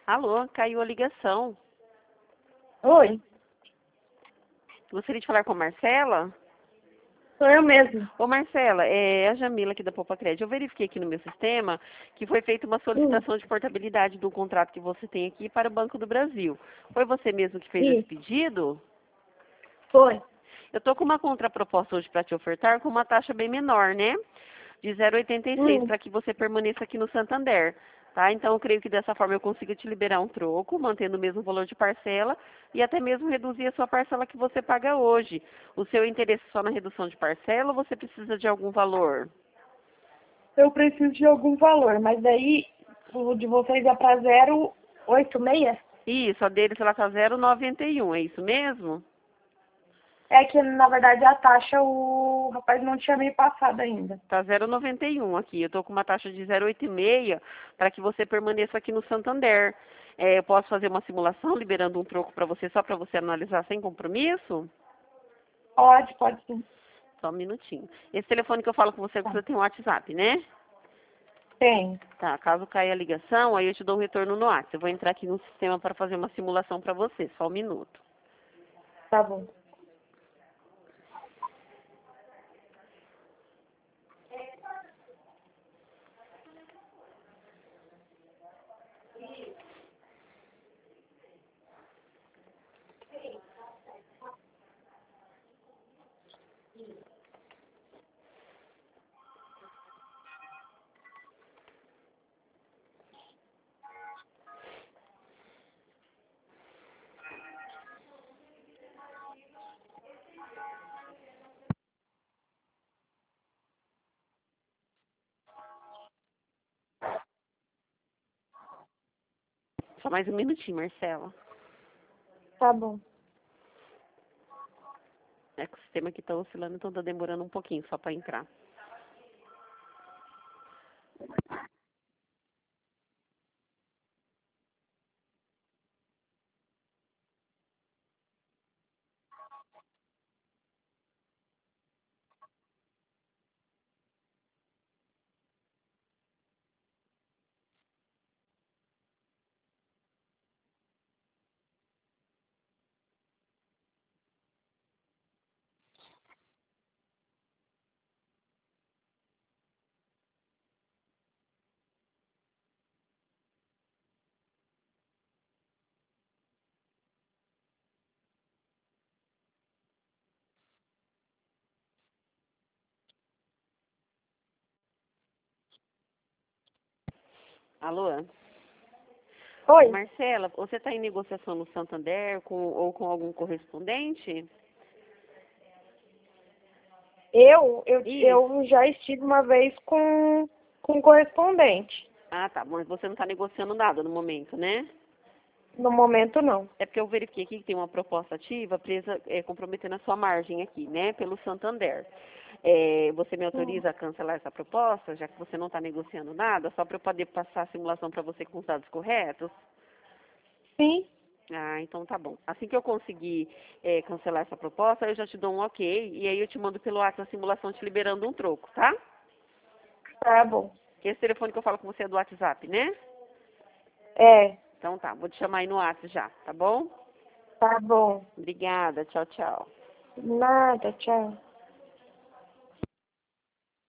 Alô, caiu a ligação. Oi, Gostaria de falar com a Marcela? sou eu mesmo. Ô Marcela, é a Jamila aqui da Poupa Crédito. Eu verifiquei aqui no meu sistema que foi feita uma Hum, solicitação de portabilidade do contrato que você tem aqui para o Banco do Brasil. Foi você mesmo que fez esse isso, pedido? foi. Eu estou com uma contraproposta hoje para te ofertar com uma taxa bem menor, né? De 0,86 Hum, para que você permaneça aqui no Santander. Tá? Então, eu creio que dessa forma eu consigo te liberar um troco, mantendo o mesmo valor de parcela e até mesmo reduzir a sua parcela que você paga hoje. O seu interesse só na redução de parcela ou você precisa de algum valor? eu preciso de algum valor, mas daí o de vocês é para 086? Isso, a deles ela está 0,91, é isso mesmo? É que, na verdade, a taxa o rapaz não tinha me passado ainda. Tá 0,91 aqui. Eu estou com uma taxa de 0,86 para que você permaneça aqui no Santander. Eu posso fazer uma simulação liberando um troco para você, só para você analisar sem compromisso? Pode sim. Só um minutinho. Esse telefone que eu falo com você, Tá. você tem um WhatsApp, né? Tem, Tá, caso caia a ligação, aí eu te dou um retorno no WhatsApp. Eu vou entrar aqui no sistema para fazer uma simulação para você, só um minuto. tá bom. Só mais um minutinho, Marcela. Tá bom. É que o sistema aqui está oscilando, então está demorando um pouquinho só para entrar. Alô? Ô, Oi, Marcela, você está em negociação no Santander ou com algum correspondente? Isso. eu já estive uma vez com correspondente. Ah, tá. Mas você não está negociando nada no momento, né? No momento, não. É porque eu verifiquei aqui que tem uma proposta ativa presa, comprometendo a sua margem aqui, né? Pelo Santander. Você me Hum, autoriza a cancelar essa proposta, já que você não está negociando nada, só para eu poder passar a simulação para você com os dados corretos? sim, Ah, então tá bom. Assim que eu conseguir cancelar essa proposta, eu já te dou um ok e aí eu te mando pelo WhatsApp a simulação te liberando um troco, tá? tá bom. Esse telefone que eu falo com você é do WhatsApp, né? É, Então tá, vou te chamar aí no WhatsApp já, tá bom? tá bom. Obrigada, tchau, tchau. Nada, tchau.